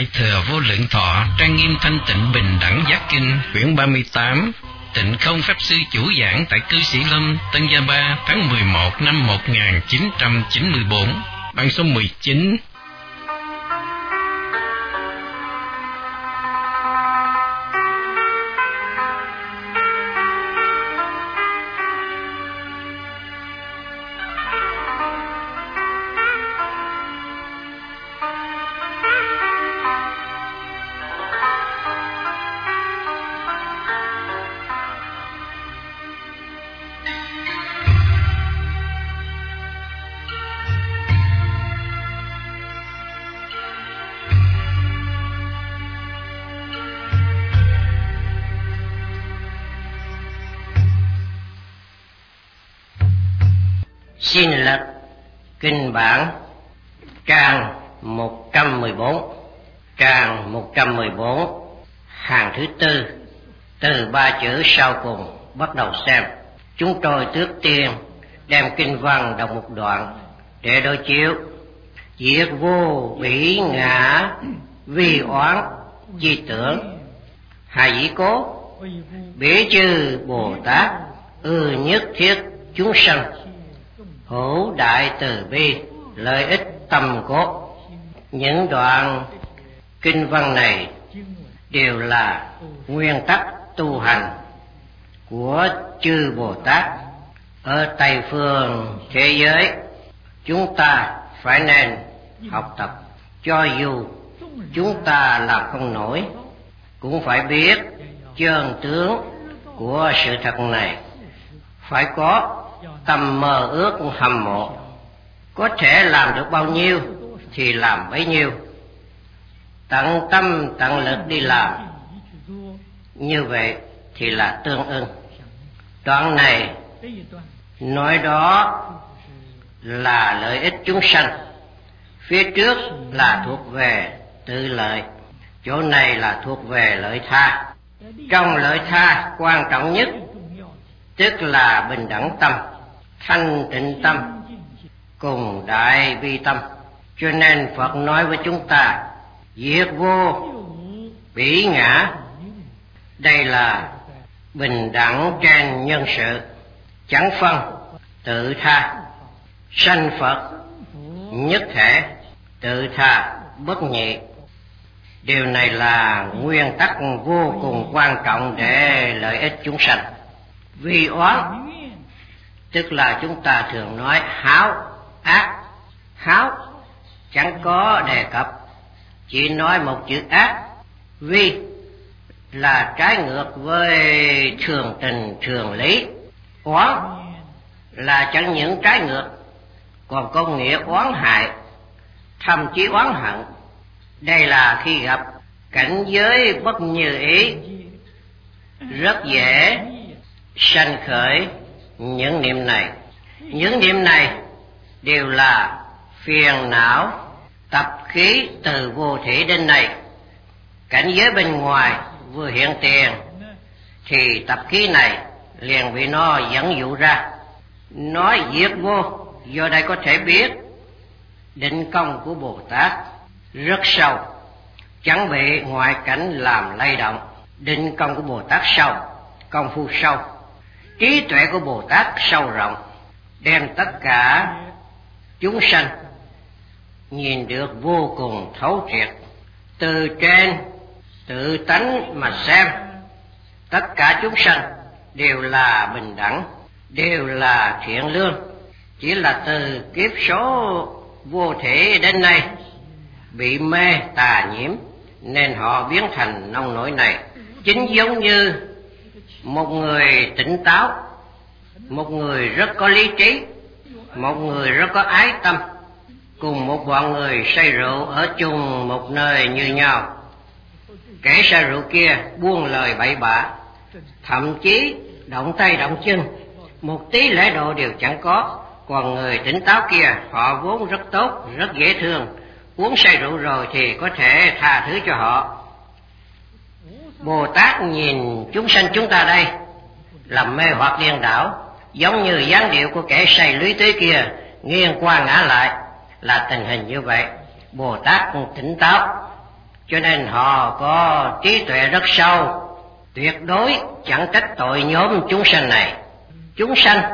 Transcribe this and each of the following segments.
Đại Thừa Vô Lượng Thọ Trang Nghiêm Thanh Tịnh Bình Đẳng Giác Kinh quyển 38. Tịnh Không Pháp Sư chủ giảng tại Cư Sĩ Lâm, Tân Gia Ba, tháng 11 năm 1994, bản số 19. Xin lật kinh bản trang 114, trang 114, hàng thứ tư, từ ba chữ sau cùng bắt đầu xem. Chúng tôi trước tiên đem kinh văn đọc một đoạn để đối chiếu. Diệt vô bỉ ngã vi oán chi tưởng, hai dĩ cố bỉ chư Bồ Tát nhất thiết chúng sanh, hữu đại từ bi lợi ích tâm cốt. Những đoạn kinh văn này đều là nguyên tắc tu hành của chư Bồ Tát ở Tây phương thế giới. Chúng ta phải nên học tập, cho dù chúng ta làm không nổi cũng phải biết chân tướng của sự thật này, phải có tâm mơ ước hâm mộ, có thể làm được bao nhiêu thì làm bấy nhiêu, tận tâm tận lực đi làm, như vậy thì là tương ưng. Đoạn này nói đó là lợi ích chúng sanh, phía trước là thuộc về tự lợi, chỗ này là thuộc về lợi tha. Trong lợi tha quan trọng nhất tức là bình đẳng tâm, thanh tịnh tâm cùng đại bi tâm. Cho nên Phật nói với chúng ta diệt vô bỉ ngã, đây là bình đẳng trên nhân sự, chẳng phân tự tha, sanh Phật nhất thể, tự tha bất nhị. Điều này là nguyên tắc vô cùng quan trọng để lợi ích chúng sanh. Vi oán tức là chúng ta thường nói háo ác. Háo chẳng có đề cập, chỉ nói một chữ ác. Vi là trái ngược với thường tình thường lý. Oán là chẳng những trái ngược, còn có nghĩa oán hại, thậm chí oán hận. Đây là khi gặp cảnh giới bất như ý, rất dễ sanh khởi những niệm này. Những niệm này đều là phiền não tập khí từ vô thủy đến nay. Cảnh giới bên ngoài vừa hiện tiền thì tập khí này liền bị nó dẫn dụ ra. Nói diệt vô, do đây có thể biết định công của Bồ Tát rất sâu, chẳng bị ngoại cảnh làm lay động. Định công của Bồ Tát sâu, công phu sâu, trí tuệ của Bồ Tát sâu rộng, đem tất cả chúng sanh nhìn được vô cùng thấu triệt. Từ trên tự tánh mà xem, tất cả chúng sanh đều là bình đẳng, đều là thiện lương. Chỉ là từ kiếp số vô thể đến nay bị mê tà nhiễm nên họ biến thành nông nổi này. Chính giống như một người tỉnh táo, một người rất có lý trí, một người rất có ái tâm, cùng một bọn người say rượu ở chung một nơi như nhau. Kẻ say rượu kia buông lời bậy bạ, thậm chí động tay động chân, một tí lễ độ đều chẳng có. Còn người tỉnh táo kia họ vốn rất tốt, rất dễ thương, uống say rượu rồi thì có thể tha thứ cho họ. Bồ Tát nhìn chúng sanh chúng ta đây làm mê hoặc điên đảo, giống như dáng điệu của kẻ say lưới tưới kia nghiêng qua ngã lại, là tình hình như vậy. Bồ Tát tỉnh táo, cho nên họ có trí tuệ rất sâu, tuyệt đối chẳng trách tội nhóm chúng sanh này. Chúng sanh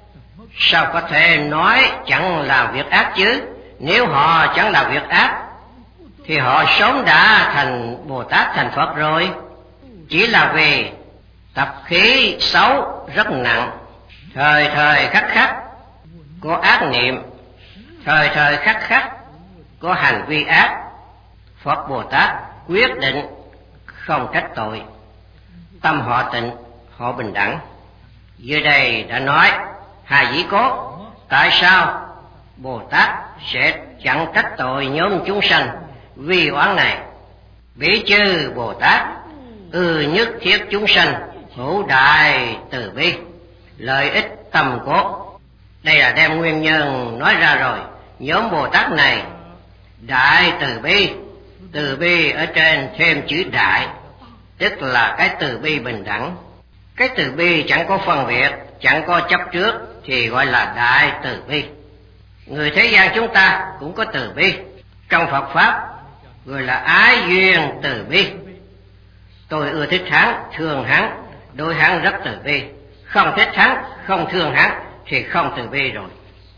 sao có thể nói chẳng làm việc ác chứ? Nếu họ chẳng làm việc ác thì họ sớm đã thành Bồ Tát, thành Phật rồi. Chỉ là vì tập khí xấu rất nặng, thời thời khắc khắc có ác niệm, thời thời khắc khắc có hành vi ác. Phật Bồ Tát quyết định không trách tội, tâm họ tịnh, họ bình đẳng. Dưới đây đã nói hai dĩ cốt, tại sao Bồ Tát sẽ chẳng trách tội nhóm chúng sanh vì oán này? Bỉ chư Bồ Tát nhất thiết chúng sanh hữu đại từ bi, lợi ích tâm cốt. Đây là đem nguyên nhân nói ra rồi. Nhóm Bồ Tát này đại từ bi ở trên thêm chữ đại, tức là cái từ bi bình đẳng. Cái từ bi chẳng có phân biệt, chẳng có chấp trước thì gọi là đại từ bi. Người thế gian chúng ta cũng có từ bi, trong Phật Pháp gọi là ái duyên từ bi. Tôi ưa thích hắn, thương hắn, đối hắn rất từ bi. Không thích hắn, không thương hắn thì không từ bi rồi.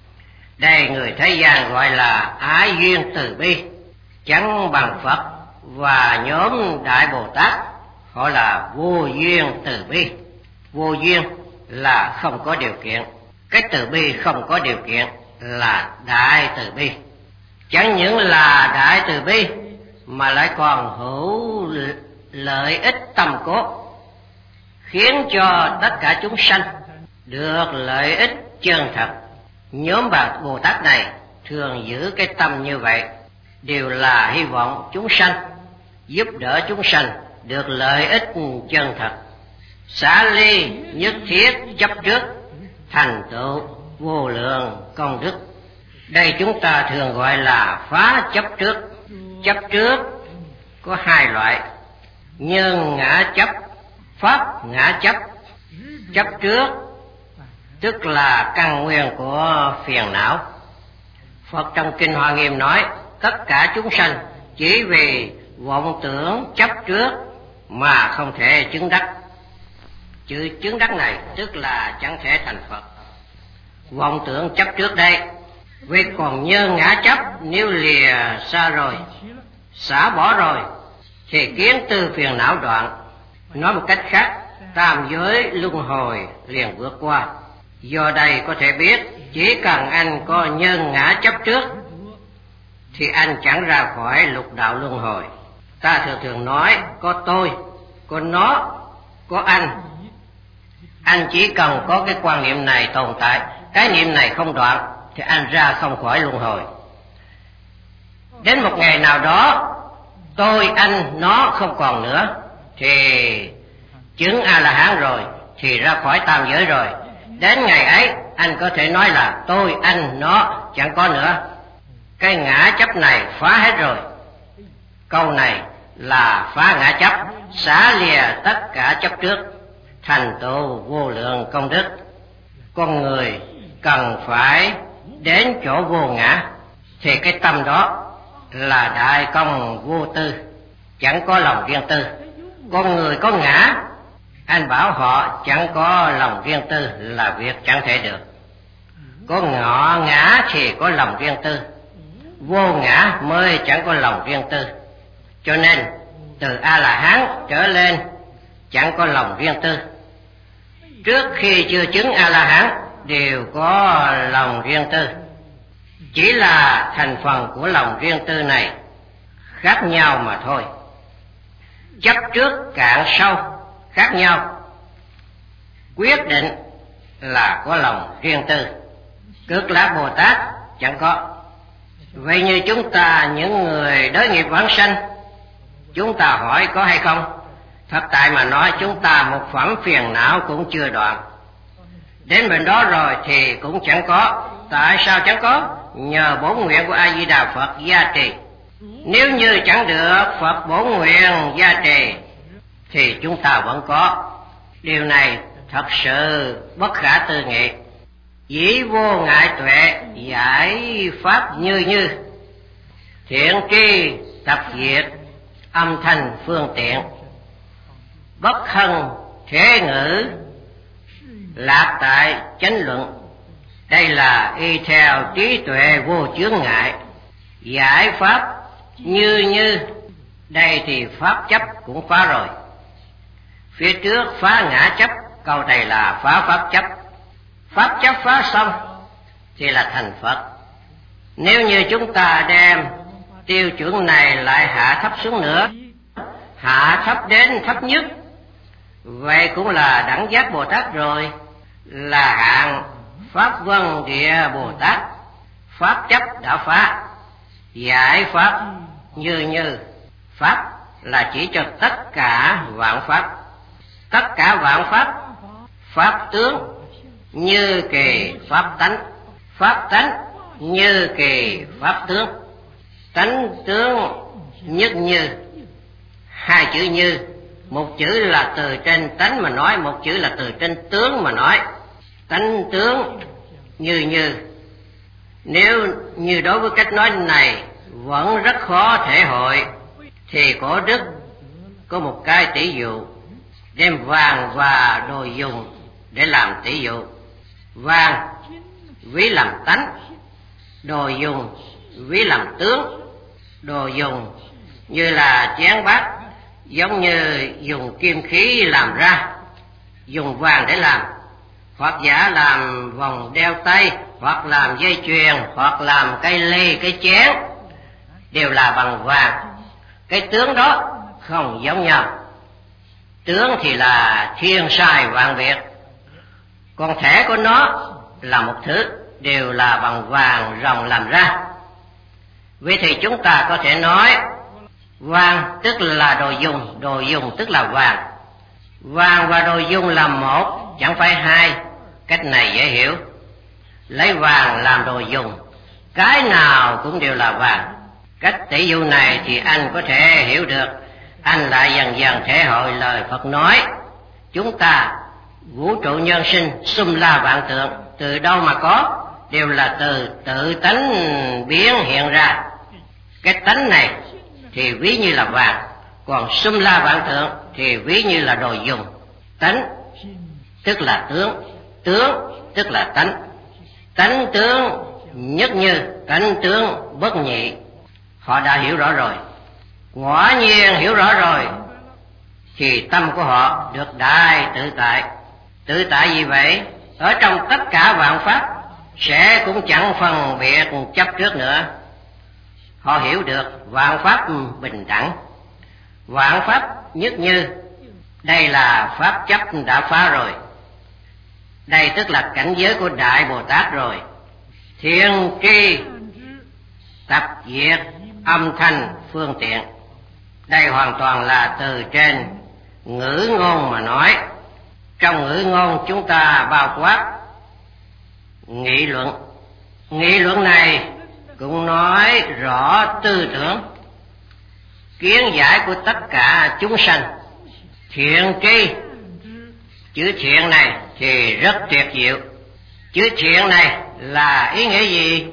Đây người thế gian gọi là ái duyên từ bi, chẳng bằng Phật và nhóm Đại Bồ Tát, họ là vô duyên từ bi. Vô duyên là không có điều kiện, cái từ bi không có điều kiện là đại từ bi. Chẳng những là đại từ bi mà lại còn hữu lợi ích tâm cốt, khiến cho tất cả chúng sanh được lợi ích chân thật. Nhóm bà Bồ Tát này thường giữ cái tâm như vậy, đều là hy vọng chúng sanh, giúp đỡ chúng sanh được lợi ích chân thật, xả ly nhất thiết chấp trước, thành tựu vô lượng công đức. Đây chúng ta thường gọi là phá chấp trước. Chấp trước có hai loại: nhân ngã chấp, pháp ngã chấp. Chấp trước tức là căn nguyên của phiền não. Phật trong Kinh Hoa Nghiêm nói tất cả chúng sanh chỉ vì vọng tưởng chấp trước mà không thể chứng đắc. Chữ chứng đắc này tức là chẳng thể thành Phật. Vọng tưởng chấp trước đây, vì còn nhân ngã chấp nếu lìa xa rồi, xả bỏ rồi thì kiến tư phiền não đoạn. Nói một cách khác, tam giới luân hồi liền vượt qua. Do đây có thể biết, chỉ cần anh có nhân ngã chấp trước thì anh chẳng ra khỏi lục đạo luân hồi. Ta thường nói có tôi, có nó, có anh. Anh chỉ cần có cái quan niệm này tồn tại, cái niệm này không đoạn thì anh ra không khỏi luân hồi. Đến một ngày nào đó tôi, anh, nó không còn nữa thì chứng A-la-hán rồi, thì ra khỏi tam giới rồi. Đến ngày ấy anh có thể nói là tôi, anh, nó chẳng có nữa. Cái ngã chấp này phá hết rồi. Câu này là phá ngã chấp, xả lìa tất cả chấp trước, thành tựu vô lượng công đức. Con người cần phải đến chỗ vô ngã, thì cái tâm đó là đại công vô tư, chẳng có lòng riêng tư. Con người có ngã, anh bảo họ chẳng có lòng riêng tư là việc chẳng thể được. Có ngã thì có lòng riêng tư, vô ngã mới chẳng có lòng riêng tư. Cho nên từ A-la-hán trở lên chẳng có lòng riêng tư. Trước khi chưa chứng A-la-hán đều có lòng riêng tư, chỉ là thành phần của lòng riêng tư này khác nhau mà thôi. Chấp trước cạn sâu khác nhau, quyết định là có lòng riêng tư. Cực Lạc Bồ Tát chẳng có. Vậy như chúng ta những người đới nghiệp vãng sanh, chúng ta hỏi có hay không? Thật tại mà nói chúng ta một phẩm phiền não cũng chưa đoạn. Đến bên đó rồi thì cũng chẳng có. Tại sao chẳng có? Nhờ bổn nguyện của A Di Đà Phật gia trì. Nếu như chẳng được Phật bổn nguyện gia trì thì chúng ta vẫn có. Điều này thật sự bất khả tư nghị. Dĩ vô ngại tuệ giải pháp như thiện tri tập diệt, âm thanh phương tiện, bất hân thế ngữ, lạc tại chánh luận. Đây là y theo trí tuệ vô chướng ngại, giải pháp như. Đây thì pháp chấp cũng phá rồi. Phía trước phá ngã chấp, câu này là phá pháp chấp. Pháp chấp phá xong thì là thành Phật. Nếu như chúng ta đem tiêu chuẩn này lại hạ thấp xuống nữa, hạ thấp đến thấp nhất, vậy cũng là đẳng giác Bồ Tát rồi, là hạng Pháp Vân Địa Bồ Tát. Pháp chấp đã phá, giải pháp như. Pháp là chỉ cho tất cả vạn pháp, tất cả vạn pháp. Pháp tướng như kỳ pháp tánh, pháp tánh như kỳ pháp tướng, tánh tướng nhất như. Hai chữ như, một chữ là từ trên tánh mà nói, một chữ là từ trên tướng mà nói. Tánh tướng như. Nếu như đối với cách nói này vẫn rất khó thể hội, thì cổ đức có một cái tỷ dụ, đem vàng và đồ dùng để làm tỷ dụ. Vàng ví làm tánh, đồ dùng ví làm tướng. Đồ dùng như là chén bát, giống như dùng kim khí làm ra, dùng vàng để làm, hoặc giả làm vòng đeo tay, hoặc làm dây chuyền, hoặc làm cây ly, cây chén, đều là bằng vàng. Cái tướng đó không giống nhau. Tướng thì là thiên sai vạn biệt, còn thể của nó là một thứ, đều là bằng vàng ròng làm ra. Vì thì chúng ta có thể nói vàng tức là đồ dùng tức là vàng. Vàng và đồ dùng là một, chẳng phải hai. Cách này dễ hiểu. Lấy vàng làm đồ dùng, cái nào cũng đều là vàng. Cách tỷ dụ này thì anh có thể hiểu được. Anh lại dần dần thể hội lời Phật nói. Chúng ta vũ trụ nhân sinh sum la vạn tượng, từ đâu mà có? Đều là từ tự tánh biến hiện ra. Cái tánh này thì ví như là vàng, còn sum la vạn tượng thì ví như là đồ dùng. Tánh tức là tướng, tướng tức là tánh. Tánh tướng nhất như, tánh tướng bất nhị. Họ đã hiểu rõ rồi, quả nhiên hiểu rõ rồi, thì tâm của họ được đại tự tại. Tự tại gì vậy? Ở trong tất cả vạn pháp sẽ cũng chẳng phân biệt chấp trước nữa. Họ hiểu được vạn pháp bình đẳng, vạn pháp nhất như. Đây là pháp chấp đã phá rồi. Đây tức là cảnh giới của Đại Bồ Tát rồi. Thiên tri tập diệt âm thanh phương tiện. Đây hoàn toàn là từ trên ngữ ngôn mà nói. Trong ngữ ngôn chúng ta bao quát nghị luận. Nghị luận này cũng nói rõ tư tưởng, kiến giải của tất cả chúng sanh. Thiện tri, chữ thiện này thì rất tuyệt diệu. Chữ thiện này là ý nghĩa gì?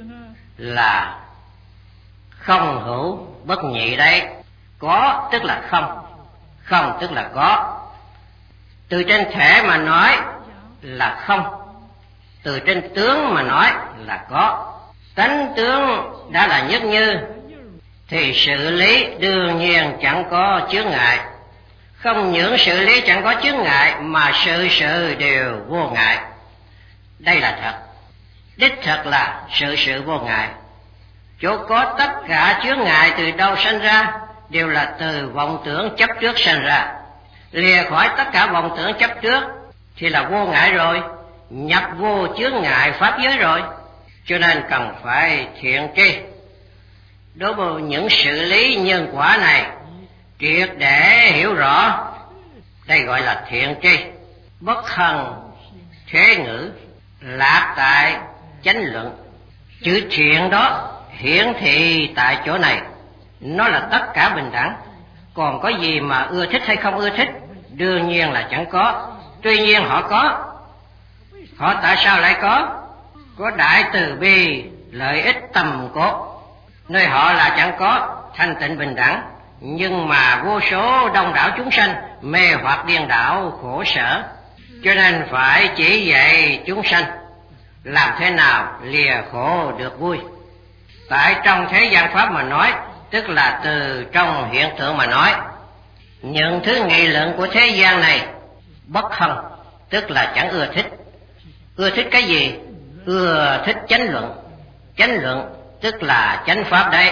Là không hữu bất nhị đấy. Có tức là không, không tức là có. Từ trên thể mà nói là không, từ trên tướng mà nói là có. Tánh tướng đã là nhất như thì xử lý đương nhiên chẳng có chướng ngại. Không những xử lý chẳng có chướng ngại mà sự sự đều vô ngại. Đây là thật. Đích thật là sự vô ngại. Chỗ có tất cả chướng ngại từ đâu sanh ra? Đều là từ vọng tưởng chấp trước sanh ra. Lìa khỏi tất cả vọng tưởng chấp trước thì là vô ngại rồi, nhập vô chướng ngại pháp giới rồi. Cho nên cần phải thiện tri. Đối với những xử lý nhân quả này triệt để hiểu rõ, đây gọi là thiện tri. Bất hân thế ngữ, lạc tại chánh luận. Chữ thiện đó hiển thị tại chỗ này, nó là tất cả bình đẳng. Còn có gì mà ưa thích hay không ưa thích? Đương nhiên là chẳng có. Tuy nhiên họ có. Họ tại sao lại có? Có đại từ bi, lợi ích tầm cốt. Nơi họ là chẳng có thanh tịnh bình đẳng, nhưng mà vô số đông đảo chúng sanh mê hoặc điên đảo khổ sở, cho nên phải chỉ dạy chúng sanh làm thế nào lìa khổ được vui. Tại trong thế gian pháp mà nói, tức là từ trong hiện tượng mà nói, những thứ nghị luận của thế gian này bất hân, tức là chẳng ưa thích. Ưa thích cái gì? Ưa thích chánh luận. Chánh luận tức là chánh pháp đấy.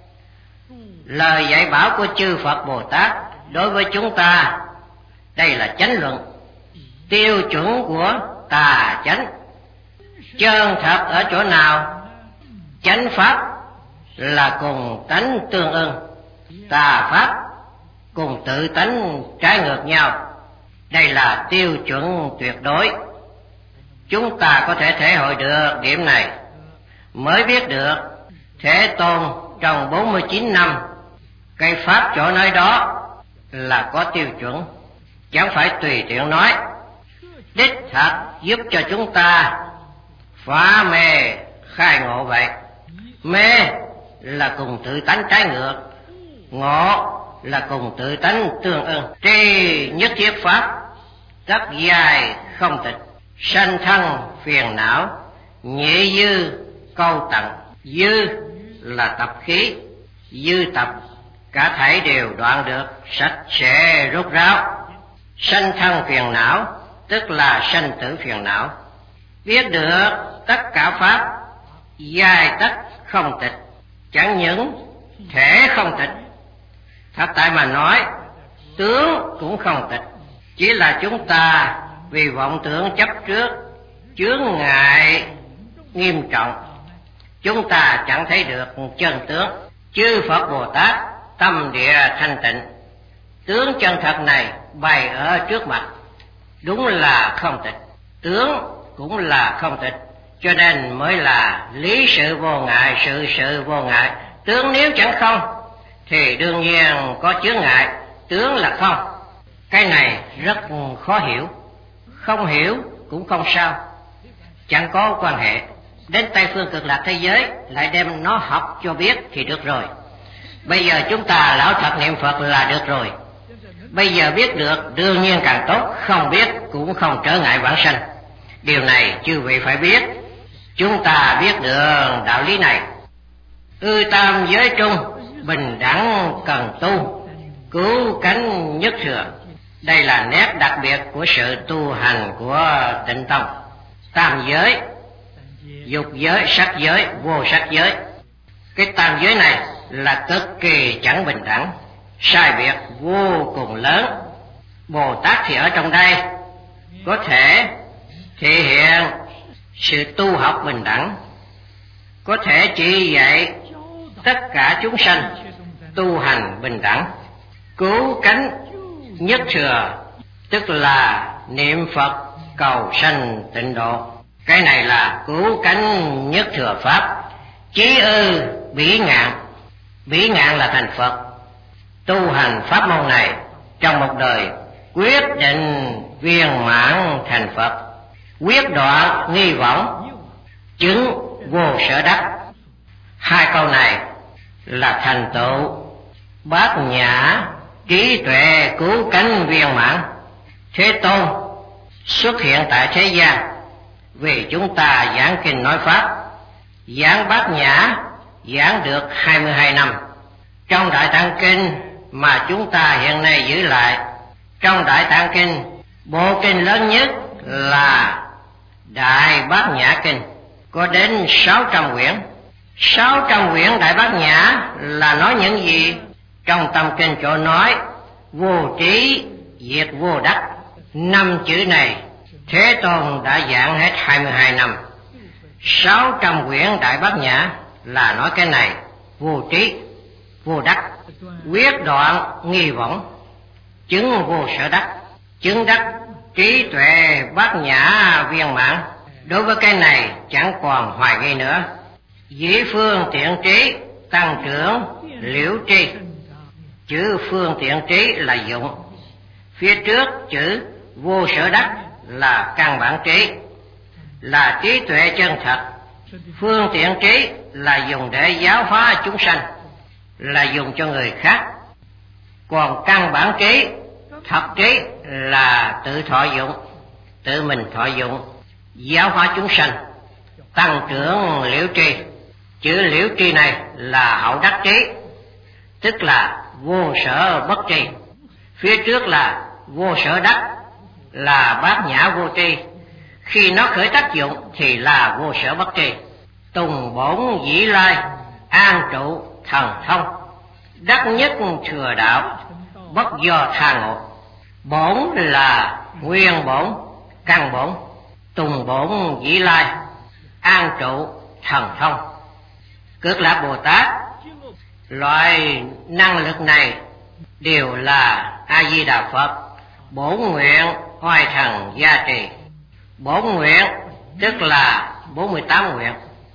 Lời dạy bảo của chư Phật Bồ Tát đối với chúng ta, đây là chánh luận, tiêu chuẩn của tà chánh. Chân thật ở chỗ nào? Chánh pháp là cùng tánh tương ưng, tà pháp cùng tự tánh trái ngược nhau. Đây là tiêu chuẩn tuyệt đối. Chúng ta có thể thể hội được điểm này, mới biết được Thế Tôn trong 49 năm cái pháp chỗ nói đó là có tiêu chuẩn, chẳng phải tùy tiện nói. Đích thật giúp cho chúng ta phá mê khai ngộ vậy. Mê là cùng tự tánh trái ngược, ngộ là cùng tự tánh tương ưng. Tri nhất thiết pháp, tất dài không tịch, sanh thân phiền não, nhị dư câu tận. Dư là tập khí, dư tập cả thảy đều đoạn được, sạch sẽ rốt ráo. Sanh thân phiền não tức là sanh tử phiền não. Biết được tất cả pháp giai tất không tịch, chẳng những thể không tịch, thật tại mà nói tướng cũng không tịch. Chỉ là chúng ta vì vọng tưởng chấp trước, chướng ngại nghiêm trọng, chúng ta chẳng thấy được chân tướng. Chư Phật Bồ Tát tâm địa thanh tịnh, tướng chân thật này bày ở trước mặt, đúng là không tịch, tướng cũng là không tịch, cho nên mới là lý sự vô ngại, sự sự vô ngại. Tướng nếu chẳng không thì đương nhiên có chướng ngại, tướng là không. Cái này rất khó hiểu, không hiểu cũng không sao, chẳng có quan hệ. Đến Tây Phương Cực Lạc thế giới lại đem nó học cho biết thì được rồi. Bây giờ chúng ta lão thật niệm Phật là được rồi. Bây giờ biết được đương nhiên càng tốt, không biết cũng không trở ngại vãng sanh. Điều này chư vị phải biết. Chúng ta biết được đạo lý này. Tam giới trung, bình đẳng cần tu, cứu cánh nhất thừa. Đây là nét đặc biệt của sự tu hành của Tịnh Tông. Tam giới, dục giới, sắc giới, vô sắc giới. Cái tam giới này là cực kỳ chẳng bình đẳng, sai biệt vô cùng lớn. Bồ Tát thì ở trong đây có thể thể hiện sự tu học bình đẳng, có thể chỉ dạy tất cả chúng sanh tu hành bình đẳng, cứu cánh nhất thừa, tức là niệm Phật cầu sanh tịnh độ. Cái này là cứu cánh nhất thừa pháp. Chí ư bỉ ngạn, bỉ ngạn là thành Phật. Tu hành pháp môn này trong một đời quyết định viên mãn thành Phật, quyết đoạn nghi võng, chứng vô sở đắc. Hai câu này là thành tựu bát nhã trí tuệ cứu cánh viên mãn. Thế Tôn xuất hiện tại thế gian vì chúng ta giảng kinh nói pháp. Giảng bát nhã giảng được 22 năm. Trong Đại Tạng Kinh mà chúng ta hiện nay giữ lại, trong Đại Tạng Kinh, bộ kinh lớn nhất là Đại Bát Nhã Kinh, có đến 600 quyển. 600 quyển Đại Bát Nhã là nói những gì? Trong tâm kinh chỗ nói vô trí diệt vô đắc, 5 chữ này Thế Tôn đã giảng hết 22 năm. 600 quyển Đại Bát Nhã là nói cái này: vô trí, vô đắc, quyết đoạn nghi võng, chứng vô sở đắc, chứng đắc trí tuệ bát nhã viên mãn. Đối với cái này chẳng còn hoài nghi nữa. Dĩ phương tiện trí tăng trưởng liễu tri. Chữ phương tiện trí là dụng, phía trước chữ vô sở đắc là căn bản trí, là trí tuệ chân thật. Phương tiện trí là dùng để giáo hóa chúng sanh, là dùng cho người khác. Còn căn bản trí, thật trí là tự thọ dụng, tự mình thọ dụng, giáo hóa chúng sanh, tăng trưởng liễu tri. Chữ liễu tri này là hậu đắc trí, tức là vô sở bất tri. Phía trước là vô sở đắc, là bát nhã vô tri. Khi nó khởi tác dụng thì là vô sở bất tri. Tùng bổn dĩ lai, an trụ thần thông, đắc nhất thừa đạo, bất do tha ngộ. Bổn là nguyên bổn, căn bổn. Tùng bổn dĩ lai, an trụ thần thông. Cực Lạc Bồ Tát loại năng lực này đều là A Di Đà Phật bổn nguyện oai thần gia trì. Bổn nguyện tức là 48 nguyện.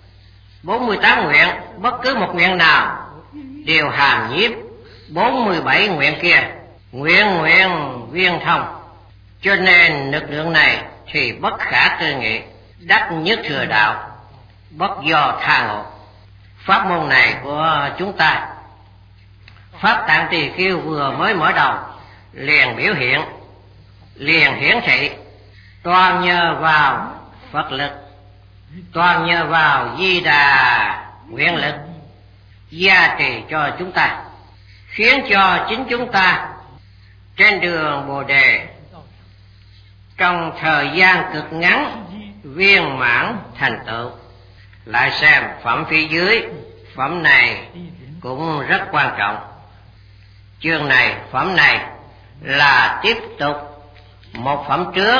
48 nguyện, bất cứ một nguyện nào đều hàm nhiếp 47 nguyện kia, nguyện nguyện viên thông. Cho nên lực lượng này thì bất khả tư nghị, đắc nhất thừa đạo, bất do tha ngộ. Pháp môn này của chúng ta, Pháp Tạng Tỳ Khưu vừa mới mở đầu liền biểu hiện, liền hiển thị, toàn nhờ vào Phật lực, toàn nhờ vào Di Đà nguyện lực gia trì cho chúng ta, khiến cho chính chúng ta trên đường Bồ Đề trong thời gian cực ngắn viên mãn thành tựu. Lại xem phẩm phía dưới, phẩm này cũng rất quan trọng. Chương này, phẩm này là tiếp tục một phẩm trước,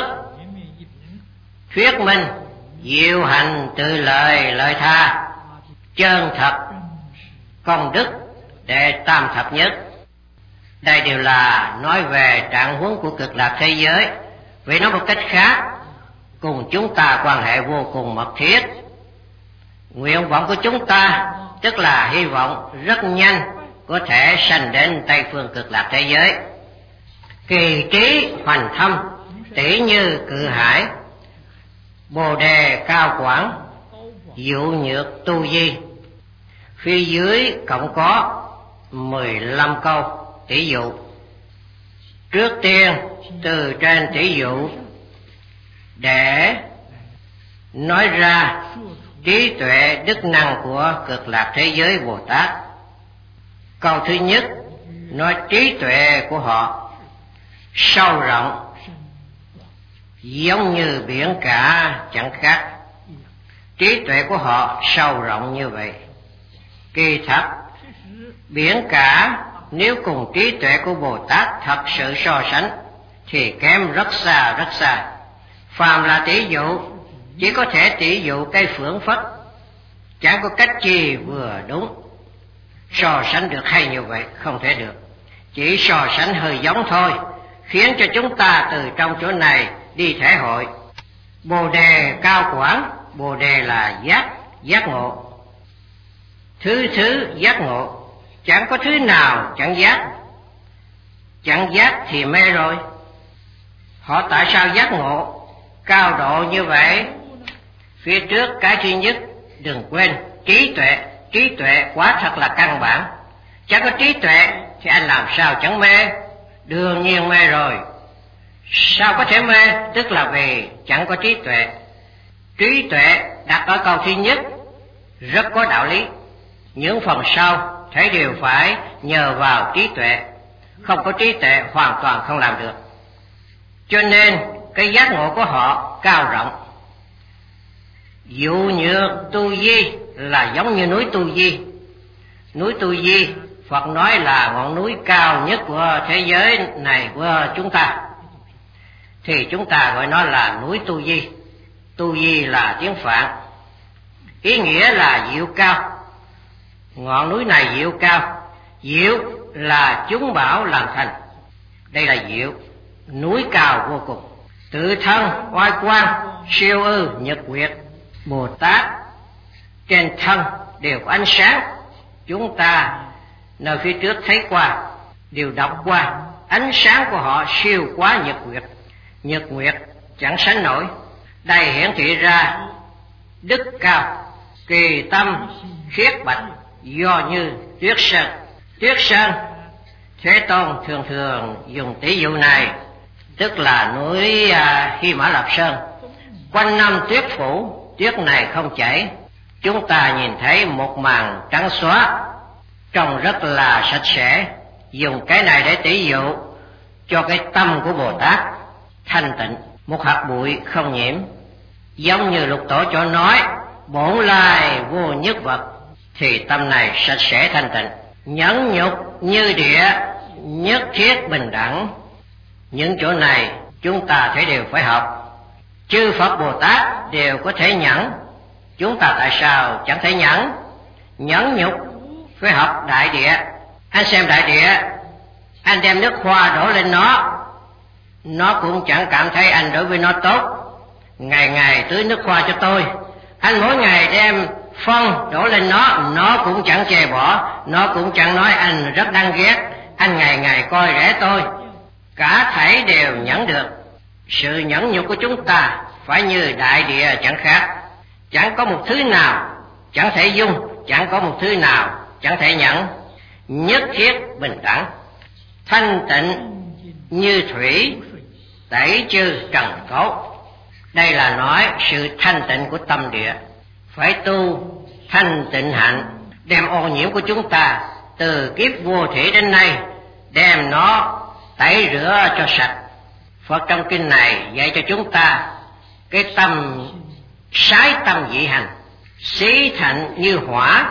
thuyết minh diệu hành từ lời tha, chân thật công đức để tam thập nhất. Đây đều là nói về trạng huống của cực lạc thế giới. Vì nói một cách khác, cùng chúng ta quan hệ vô cùng mật thiết. Nguyện vọng của chúng ta tức là hy vọng rất nhanh có thể sanh đến Tây phương cực lạc thế giới. Kỳ trí hoành thâm, tỷ như cự hải, Bồ Đề cao quảng, dụ nhược tu di. Phía dưới cộng có 15 câu tỷ dụ. Trước tiên từ trên tỷ dụ để nói ra trí tuệ đức năng của cực lạc thế giới Bồ Tát. Câu thứ nhất nói trí tuệ của họ sâu rộng, giống như biển cả chẳng khác. Trí tuệ của họ sâu rộng như vậy. Kỳ thật biển cả nếu cùng trí tuệ của Bồ Tát thật sự so sánh thì kém rất xa rất xa. Phàm là tỷ dụ chỉ có thể tỷ dụ cây phượng phất, chẳng có cách chi vừa đúng. So sánh được hay như vậy không thể được, chỉ so sánh hơi giống thôi, khiến cho chúng ta từ trong chỗ này đi thể hội. Bồ Đề cao quảng, Bồ Đề là giác ngộ. Thứ giác ngộ, chẳng có thứ nào chẳng giác. Chẳng giác thì mê rồi. Họ tại sao giác ngộ cao độ như vậy? Phía trước cái thứ nhất đừng quên trí tuệ. Trí tuệ quá thật là căn bản. Chẳng có trí tuệ thì anh làm sao chẳng mê? Đương nhiên mê rồi. Sao có thể mê? Tức là vì chẳng có trí tuệ. Trí tuệ đặt ở câu thứ nhất rất có đạo lý. Những phần sau thấy đều phải nhờ vào trí tuệ. Không có trí tuệ hoàn toàn không làm được. Cho nên cái giác ngộ của họ cao rộng. Dụ nhược tu di là giống như núi Tu Di. Núi Tu Di Phật nói là ngọn núi cao nhất của thế giới này của chúng ta, thì chúng ta gọi nó là núi Tu Di. Tu Di là tiếng Phạn, ý nghĩa là diệu cao. Ngọn núi này diệu cao. Diệu là chúng bảo làm thành. Đây là diệu, núi cao vô cùng. Tự thân oai quang siêu ư nhật nguyệt. Bồ Tát trên thân đều có ánh sáng. Chúng ta nơi phía trước thấy qua, đều đọc qua, ánh sáng của họ siêu quá nhật nguyệt. Nhật nguyệt chẳng sánh nổi. Đây hiển thị ra đức cao, kỳ tâm khiết bạch, do như tuyết sơn. Tuyết sơn Thế Tôn thường thường dùng tỷ dụ này, tức là núi Hy Mã Lạp Sơn, quanh năm tuyết phủ, tuyết này không chảy, chúng ta nhìn thấy một màn trắng xóa, trông rất là sạch sẽ. Dùng cái này để tỷ dụ cho cái tâm của Bồ Tát thanh tịnh, một hạt bụi không nhiễm. Giống như Lục Tổ cho nói, bổn lai vô nhất vật, thì tâm này sạch sẽ thanh tịnh. Nhẫn nhục như địa, nhất thiết bình đẳng. Những chỗ này chúng ta thấy đều phải học. Chư Phật Bồ Tát đều có thể nhẫn, chúng ta tại sao chẳng thể nhẫn? Nhẫn nhục phải học đại địa. Anh xem đại địa, anh đem nước hoa đổ lên nó cũng chẳng cảm thấy anh đối với nó tốt. Ngày ngày tưới nước hoa cho tôi, anh mỗi ngày đem phân đổ lên nó cũng chẳng chê bỏ, nó cũng chẳng nói anh rất đáng ghét. Anh ngày ngày coi rẻ tôi, cả thảy đều nhẫn được. Sự nhẫn nhục của chúng ta phải như đại địa chẳng khác, chẳng có một thứ nào chẳng thể dung, chẳng có một thứ nào chẳng thể nhẫn. Nhất thiết bình đẳng, thanh tịnh như thủy, tẩy trừ trần cấu. Đây là nói sự thanh tịnh của tâm địa. Phải tu thanh tịnh hạnh, đem ô nhiễm của chúng ta từ kiếp vô thủy đến nay, đem nó tẩy rửa cho sạch. Phật trong kinh này dạy cho chúng ta cái tâm sái tâm dị hành, xí thạnh như hỏa,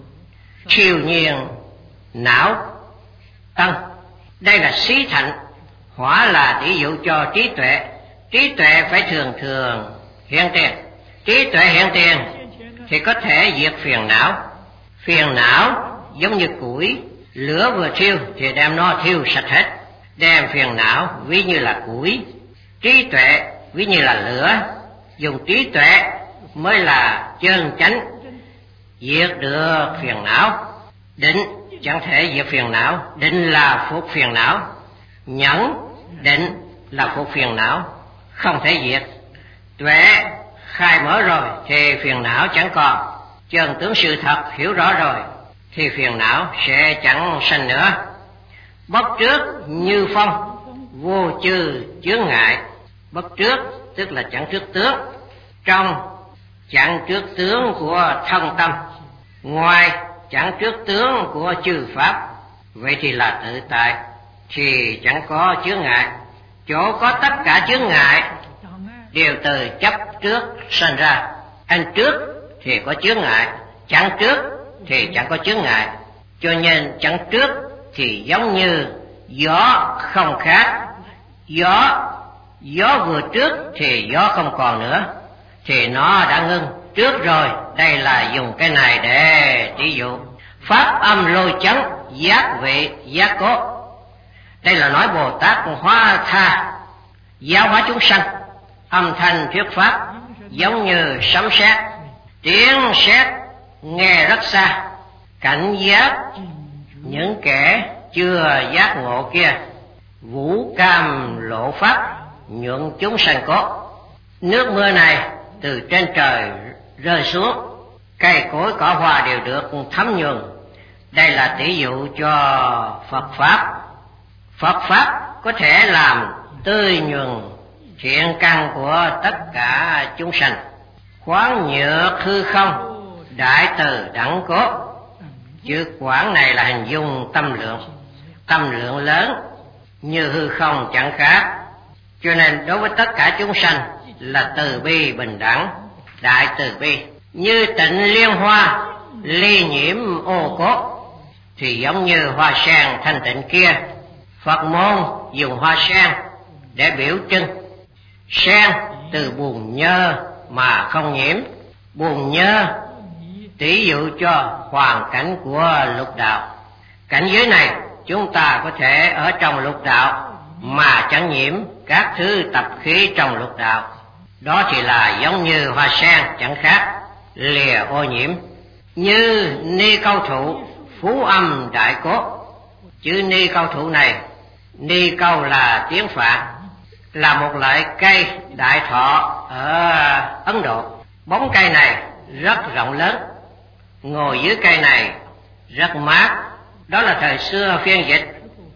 triều nhiên não tăng. Đây là xí thạnh, hỏa là tỷ dụ cho trí tuệ. Trí tuệ phải thường thường hiện tiền. Trí tuệ hiện tiền thì có thể diệt phiền não. Phiền não giống như củi, lửa vừa thiêu thì đem nó thiêu sạch hết. Đem phiền não ví như là củi, trí tuệ ví như là lửa. Dùng trí tuệ mới là chân chánh, diệt được phiền não. Định chẳng thể diệt phiền não, định là phục phiền não. Nhẫn định là phục phiền não, không thể diệt. Tuệ khai mở rồi thì phiền não chẳng còn. Chân tướng sự thật hiểu rõ rồi thì phiền não sẽ chẳng sanh nữa. Bất trước như phong, vô chư chướng ngại. Bất trước tức là chẳng trước tướng, trong chẳng trước tướng của thân tâm, ngoài chẳng trước tướng của chư pháp. Vậy thì là tự tại, thì chẳng có chướng ngại. Chỗ có tất cả chướng ngại đều từ chấp trước sanh ra. Anh trước thì có chướng ngại, chẳng trước thì chẳng có chướng ngại. Cho nên chẳng trước thì giống như gió không khác. Gió vừa trước thì gió không còn nữa, thì nó đã ngưng trước rồi. Đây là dùng cái này để ví dụ. Pháp âm lôi chấn, giác vị giác cố. Đây là nói Bồ Tát hóa tha, giáo hóa chúng sanh. Âm thanh thuyết pháp giống như sấm sét, tiếng sét nghe rất xa. Cảnh giác những kẻ chưa giác ngộ kia. Vũ cam lộ pháp, nhuận chúng sanh có. Nước mưa này từ trên trời rơi xuống, cây cối cỏ hoa đều được thấm nhuần. Đây là tỷ dụ cho Phật Pháp. Phật Pháp có thể làm tươi nhuần thiện căn của tất cả chúng sanh. Khoáng nhược hư không, đại từ đẳng cố. Chữ quảng này là hình dung tâm lượng lớn như hư không chẳng khác. Cho nên đối với tất cả chúng sanh là từ bi bình đẳng, đại từ bi. Như tịnh liên hoa, ly nhiễm ô cốt, thì giống như hoa sen thanh tịnh kia. Phật môn dùng hoa sen để biểu trưng. Sen từ bùn nhơ mà không nhiễm. Bùn nhơ tỷ dụ cho hoàn cảnh của lục đạo. Cảnh giới này chúng ta có thể ở trong lục đạo mà chẳng nhiễm các thứ tập khí trong lục đạo. Đó thì là giống như hoa sen chẳng khác, lìa ô nhiễm. Như ni câu thụ, phú âm đại cốt. Chữ ni câu thụ này, ni câu là tiếng Phạn, là một loại cây đại thọ ở Ấn Độ. Bóng cây này rất rộng lớn, ngồi dưới cây này rất mát. Đó là thời xưa phiên dịch.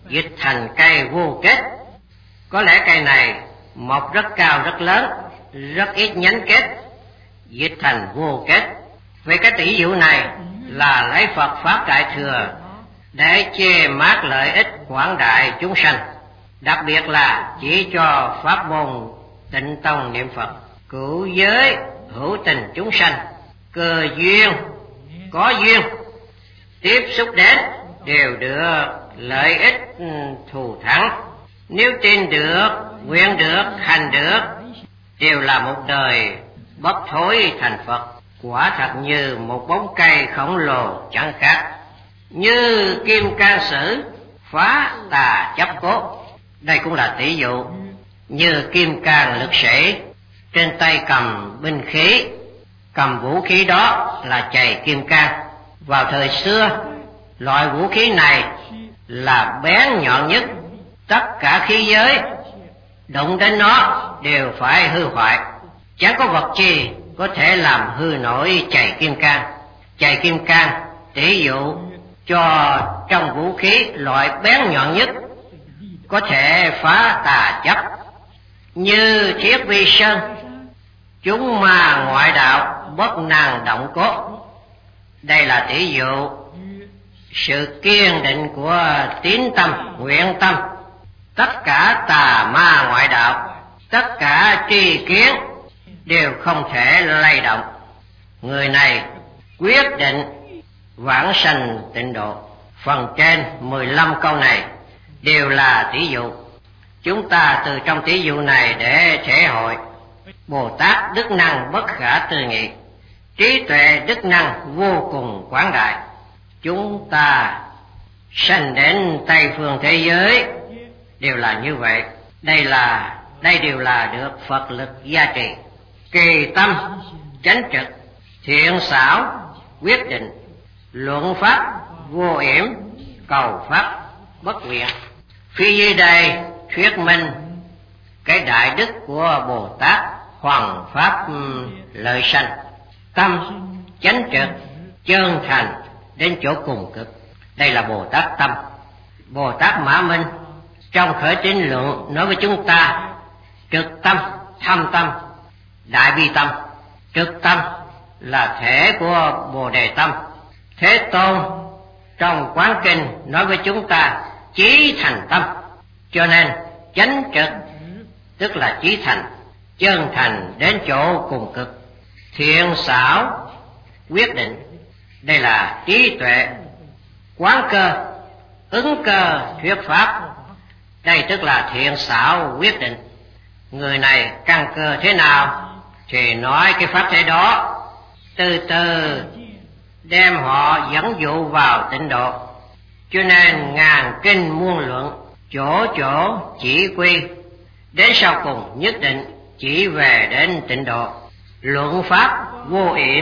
dịch thành cây vô kết. Có lẽ cây này mọc rất cao rất lớn, rất ít nhánh kết, dịch thành vô kết. Về cái tỷ dụ này là lấy Phật Pháp Đại Thừa để che mát lợi ích quảng đại chúng sanh, đặc biệt là chỉ cho pháp môn Tịnh Tông niệm Phật, cứu giới hữu tình chúng sanh, cơ duyên có duyên tiếp xúc đến đều được lợi ích thù thắng. Nếu tin được, nguyện được, hành được, đều là một đời bất thối thành Phật. Quả thật như một bóng cây khổng lồ chẳng khác, như kim can sử phá tà chấp cốt. Đây cũng là tỷ dụ. Như kim cang lực sĩ trên tay cầm binh khí, cầm vũ khí đó là chày kim cang. Vào thời xưa, loại vũ khí này là bén nhọn nhất, tất cả khí giới đụng đến nó đều phải hư hoại. Chẳng có vật chi có thể làm hư nổi chày kim cang. Chày kim cang tỷ dụ cho trong vũ khí loại bén nhọn nhất, có thể phá tà chấp. Như thiết vi sơn, chúng ma ngoại đạo bất năng động cốt. Đây là tỷ dụ sự kiên định của tín tâm, nguyện tâm. Tất cả tà ma ngoại đạo, tất cả tri kiến đều không thể lay động. Người này quyết định vãng sanh tịnh độ. Phần trên 15 câu này đều là tỷ dụ. Chúng ta từ trong tỷ dụ này để thể hội Bồ Tát đức năng bất khả tư nghị, trí tuệ đức năng vô cùng quảng đại. Chúng ta sanh đến Tây phương thế giới đều là như vậy. Đây đều là được Phật lực gia trì. Kỳ tâm, chánh trực, thiện xảo, quyết định, luận pháp vô yểm, cầu pháp bất nguyện. Phía dưới đây thuyết minh cái đại đức của Bồ Tát hoằng pháp lợi sanh. Tâm chánh trực, chân thành đến chỗ cùng cực. Đây là Bồ Tát tâm. Bồ Tát Mã Minh trong Khởi Tín Luận nói với chúng ta trực tâm, thâm tâm, đại bi tâm. Trực tâm là thể của Bồ Đề tâm. Thế Tôn trong Quán Kinh nói với chúng ta chí thành tâm. Cho nên chánh trực tức là chí thành, chân thành đến chỗ cùng cực. Thiện xảo, quyết định, đây là trí tuệ. Quán cơ, ứng cơ, thuyết pháp, đây tức là thiện xảo quyết định. Người này căn cơ thế nào thì nói cái pháp thế đó, từ từ đem họ dẫn dụ vào tịnh độ. Cho nên ngàn kinh muôn luận, chỗ chỗ chỉ quy, đến sau cùng nhất định chỉ về đến tịnh độ. Luận pháp vô yểm,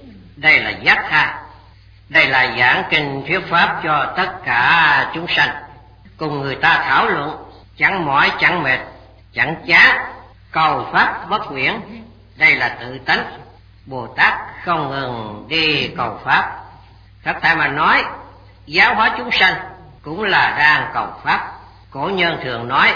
đây là giác tha. Đây là giảng kinh thuyết pháp cho tất cả chúng sanh, cùng người ta thảo luận, chẳng mỏi chẳng mệt, chẳng chán, cầu pháp bất nguyện. Đây là tự tánh. Bồ Tát không ngừng đi cầu pháp. Thật tại mà nói, giáo hóa chúng sanh cũng là đang cầu pháp. Cổ nhân thường nói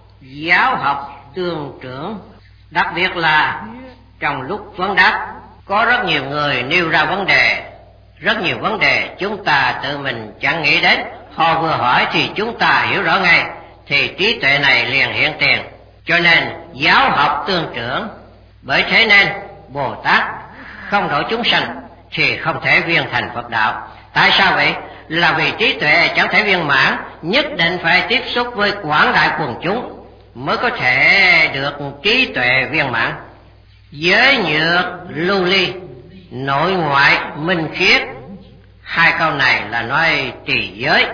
giáo học tương trưởng, đặc biệt là trong lúc vấn đáp có rất nhiều người nêu ra vấn đề, rất nhiều vấn đề chúng ta tự mình chẳng nghĩ đến. Họ vừa hỏi thì chúng ta hiểu rõ ngay, thì trí tuệ này liền hiện tiền. Cho nên giáo học tương trưởng. Bởi thế nên Bồ Tát không độ chúng sanh thì không thể viên thành Phật đạo. Tại sao vậy? Là vì trí tuệ chẳng thể viên mãn, nhất định phải tiếp xúc với quảng đại quần chúng mới có thể được trí tuệ viên mãn. Giới nhược lưu ly, nội ngoại minh khiết. Hai câu này là nói trì giới,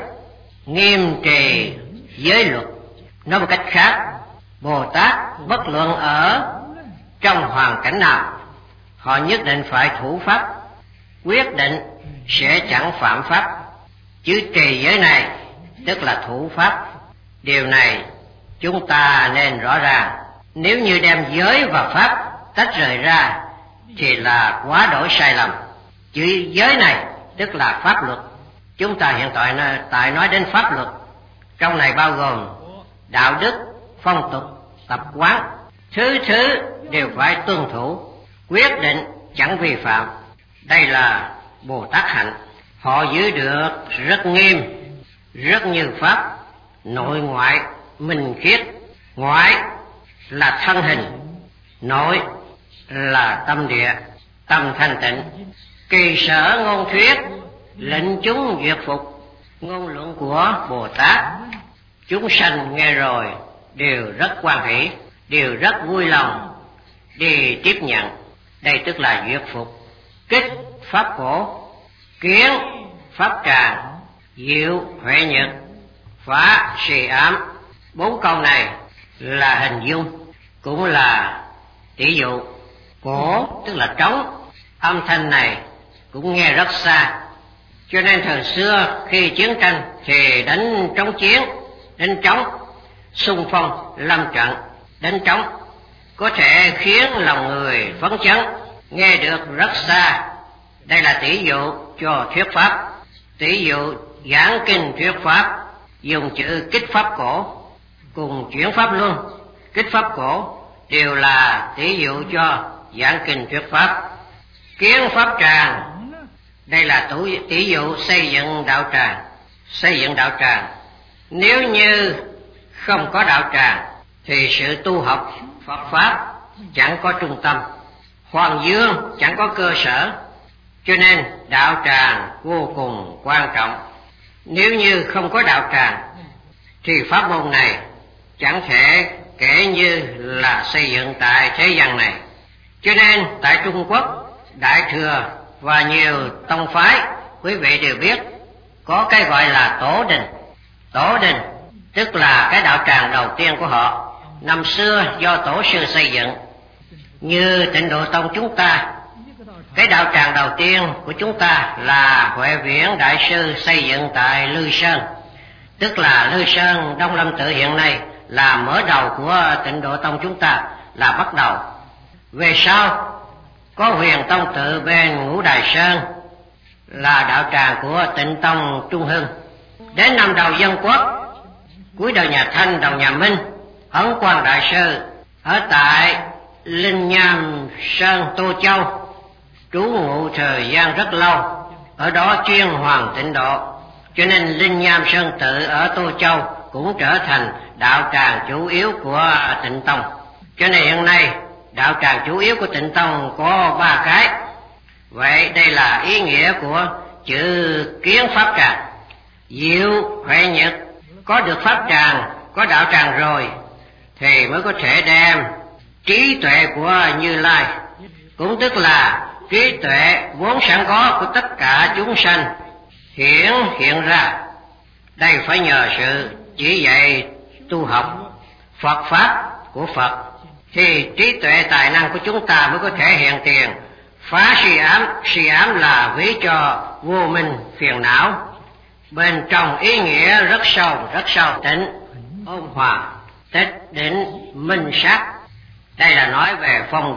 nghiêm trì giới luật. Nói một cách khác, Bồ Tát bất luận ở trong hoàn cảnh nào, họ nhất định phải thủ pháp, quyết định sẽ chẳng phạm pháp. Chứ trì giới này tức là thủ pháp. Điều này chúng ta nên rõ ràng. Nếu như đem giới và pháp tách rời ra thì là quá đổi sai lầm. Chữ giới này tức là pháp luật. Chúng ta hiện tại nói đến pháp luật. Trong này bao gồm đạo đức, phong tục, tập quán, thứ đều phải tuân thủ, quyết định chẳng vi phạm. Đây là Bồ Tát hạnh. Họ giữ được rất nghiêm, rất như pháp, nội ngoại minh khiết. Ngoại là thân hình, nội là tâm địa, tâm thanh tịnh. Kỳ sở ngôn thuyết, lệnh chúng duyệt phục. Ngôn luận của Bồ Tát, chúng sanh nghe rồi đều rất hoan hỷ, đều rất vui lòng đi tiếp nhận. Đây tức là duyệt phục. Kích pháp cổ, kiến pháp tràng, diệu huệ nhật, phá xì ám. 4 câu này là hình dung, cũng là tỷ dụ. Cổ tức là trống, âm thanh này cũng nghe rất xa. Cho nên thời xưa khi chiến tranh thì đánh trống chiến, đánh trống, xung phong lâm trận, đánh trống có thể khiến lòng người phấn chấn, nghe được rất xa. Đây là tỷ dụ cho thuyết pháp. Tỷ dụ giảng kinh thuyết pháp dùng chữ kích pháp cổ, cùng chuyển pháp luân, kích pháp cổ đều là tỷ dụ cho giảng kinh thuyết pháp. Kiến pháp tràng, đây là tỷ dụ xây dựng đạo tràng. Xây dựng đạo tràng, nếu như không có đạo tràng thì sự tu học Phật pháp chẳng có trung tâm, Hoàng dương chẳng có cơ sở. Cho nên đạo tràng vô cùng quan trọng. Nếu như không có đạo tràng thì pháp môn này chẳng thể kể như là xây dựng tại thế gian này. Cho nên tại Trung Quốc, Đại Thừa và nhiều tông phái, quý vị đều biết có cái gọi là tổ đình. Tổ đình tức là cái đạo tràng đầu tiên của họ, năm xưa do tổ sư xây dựng. Như Tịnh Độ Tông chúng ta, cái đạo tràng đầu tiên của chúng ta là Huệ Viễn Đại Sư xây dựng tại Lư Sơn, tức là Lư Sơn Đông Lâm Tự hiện nay là mở đầu của Tịnh Độ Tông chúng ta, là bắt đầu. Về sau có Huyền Tông Tự bên Ngũ Đài Sơn là đạo tràng của Tịnh Tông Trung Hưng. Đến năm đầu Dân Quốc, cuối đời nhà Thanh đầu nhà Minh, Ấn Quang Đại Sư ở tại Linh Nham Sơn Tô Châu trú ngụ thời gian rất lâu, ở đó chuyên hoàng tịnh độ. Cho nên Linh Nham Sơn Tự ở Tô Châu cũng trở thành đạo tràng chủ yếu của Tịnh Tông. Cho nên hiện nay đạo tràng chủ yếu của Tịnh Tông có 3 cái. Vậy đây là ý nghĩa của chữ kiến pháp tràng. Diệu huệ nhật, có được pháp tràng, có đạo tràng rồi thì mới có thể đem trí tuệ của Như Lai, cũng tức là trí tuệ vốn sẵn có của tất cả chúng sanh hiện ra. Đây phải nhờ sự chỉ dạy tu học Phật pháp của Phật thì trí tuệ tài năng của chúng ta mới có thể hiện tiền. Phá si ám là ví cho vô minh phiền não. Bên trong ý nghĩa rất sâu. Tịnh ôn hòa, tích định minh sát. Đây là nói về phong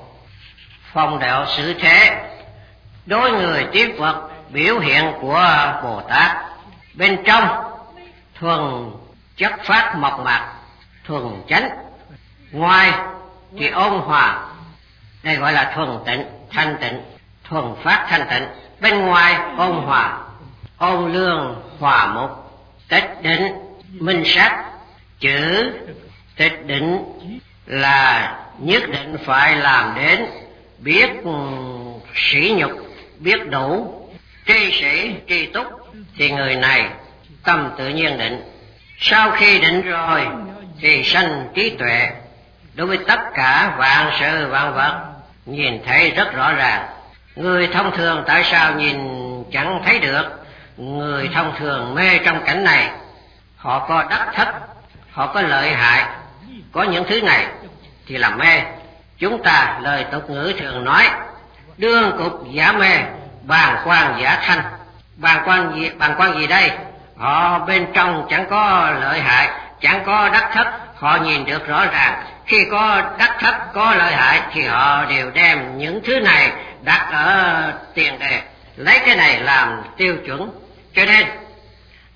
độ xử thế đối người tiếp vật, biểu hiện của Bồ Tát. Bên trong thuần chất phát mộc mạc, thuần chánh. Ngoài thì ôn hòa, đây gọi là thuần tịnh, thanh tịnh, thuần phát thanh tịnh. Bên ngoài ôn hòa, ôn lương hòa mục, tích định minh sát. Chữ tích định là nhất định phải làm đến biết sỉ nhục, biết đủ, tri sĩ tri túc thì người này tâm tự nhiên định. Sau khi định rồi thì sanh trí tuệ, đối với tất cả vạn sự vạn vật nhìn thấy rất rõ ràng. Người thông thường tại sao nhìn chẳng thấy được? Người thông thường mê trong cảnh này, họ có đắc thất, họ có lợi hại, có những thứ này thì là mê. Chúng ta lời tục ngữ thường nói đương cục giả mê, bàng quan giả thanh. Bàng quan gì đây? Họ bên trong chẳng có lợi hại, chẳng có đắc thất, họ nhìn được rõ ràng. Khi có đắc thất, có lợi hại thì họ đều đem những thứ này đặt ở tiền đề, lấy cái này làm tiêu chuẩn. Cho nên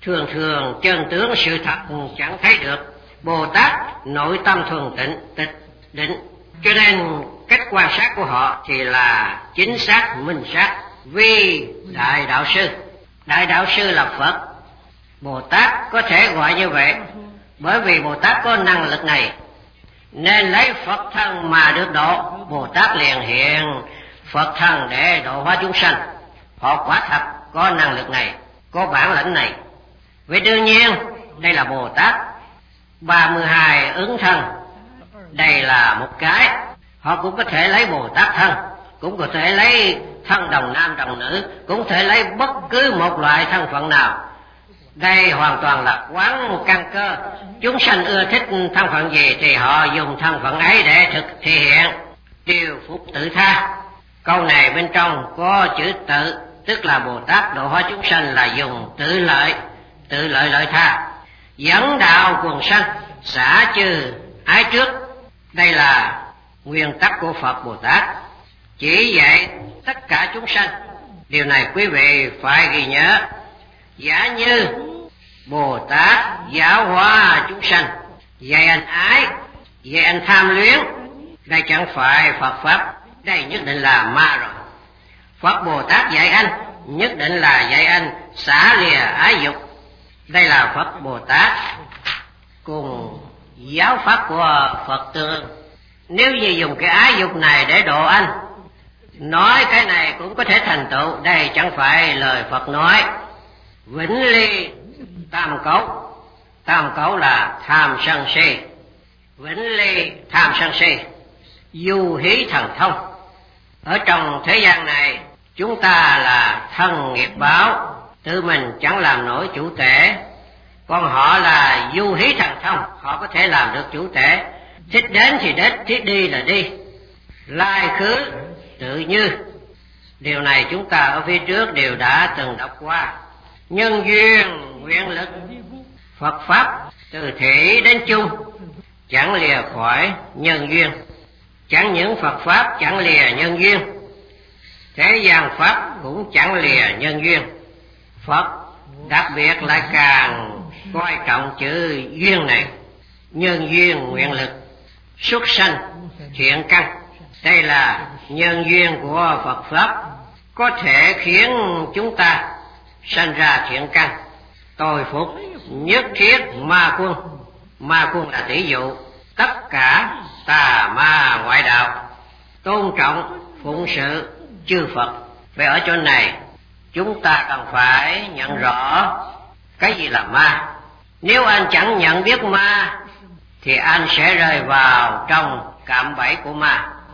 thường thường chân tướng sự thật chẳng thấy được. Bồ Tát nội tâm thuần tịnh, tịch định, cho nên cách quan sát của họ thì là chính xác, minh xác. Vì đại đạo sư là Phật, Bồ Tát có thể gọi như vậy, bởi vì Bồ Tát có năng lực này nên lấy Phật thân mà được độ. Bồ Tát liền hiện Phật thân để độ hóa chúng sanh. Họ quả thật có năng lực này, có bản lĩnh này. Vì đương nhiên đây là Bồ Tát 32 ứng thân, đây là một cái. Họ cũng có thể lấy Bồ Tát thân, cũng có thể lấy thân đồng nam đồng nữ, cũng có thể lấy bất cứ một loại thân phận nào. Đây hoàn toàn là quán căn cơ. Chúng sanh ưa thích thân phận gì thì họ dùng thân phận ấy để thực hiện điều phục tự tha. Câu này bên trong có chữ tự, tức là Bồ Tát độ hóa chúng sanh là dùng tự lợi lợi tha, dẫn đạo quần sanh, xả trừ ái trước. Đây là nguyên tắc của Phật Bồ Tát, chỉ dạy tất cả chúng sanh. Điều này quý vị phải ghi nhớ. Giả như Bồ Tát giáo hóa chúng sanh, dạy anh ái, dạy anh tham luyến, đây chẳng phải Phật Pháp, đây nhất định là ma rồi. Phật Bồ Tát dạy anh nhất định là dạy anh xả lìa ái dục, đây là Phật Bồ Tát cùng giáo pháp của Phật tương. Nếu như dùng cái ái dục này để độ anh, nói cái này cũng có thể thành tựu, đây chẳng phải lời Phật nói. Vĩnh ly tam cấu là tham sân si, vĩnh ly tham sân si, du hí thần thông. Ở trong thế gian này chúng ta là thân nghiệp báo, tự mình chẳng làm nổi chủ tể, còn họ là du hí thần thông, họ có thể làm được chủ tể. Thích đến thì đến, thích đi là đi, lai khứ tự như. Điều này chúng ta ở phía trước đều đã từng đọc qua. Nhân duyên nguyện lực, Phật Pháp từ thể đến chung chẳng lìa khỏi nhân duyên. Chẳng những Phật Pháp chẳng lìa nhân duyên, thế gian Pháp cũng chẳng lìa nhân duyên. Phật đặc biệt lại càng coi trọng chữ duyên này. Nhân duyên nguyện lực, xuất sanh thiện căn, đây là nhân duyên của Phật Pháp, có thể khiến chúng ta sanh ra thiện căn. Tôi phục nhất thiết ma quân, ma quân là tỷ dụ tất cả tà ma ngoại đạo, tôn trọng phụng sự chư Phật. Vậy ở chỗ này chúng ta cần phải nhận rõ cái gì là ma. Nếu anh chẳng nhận biết ma thì anh sẽ rơi vào trong cạm bẫy của ma.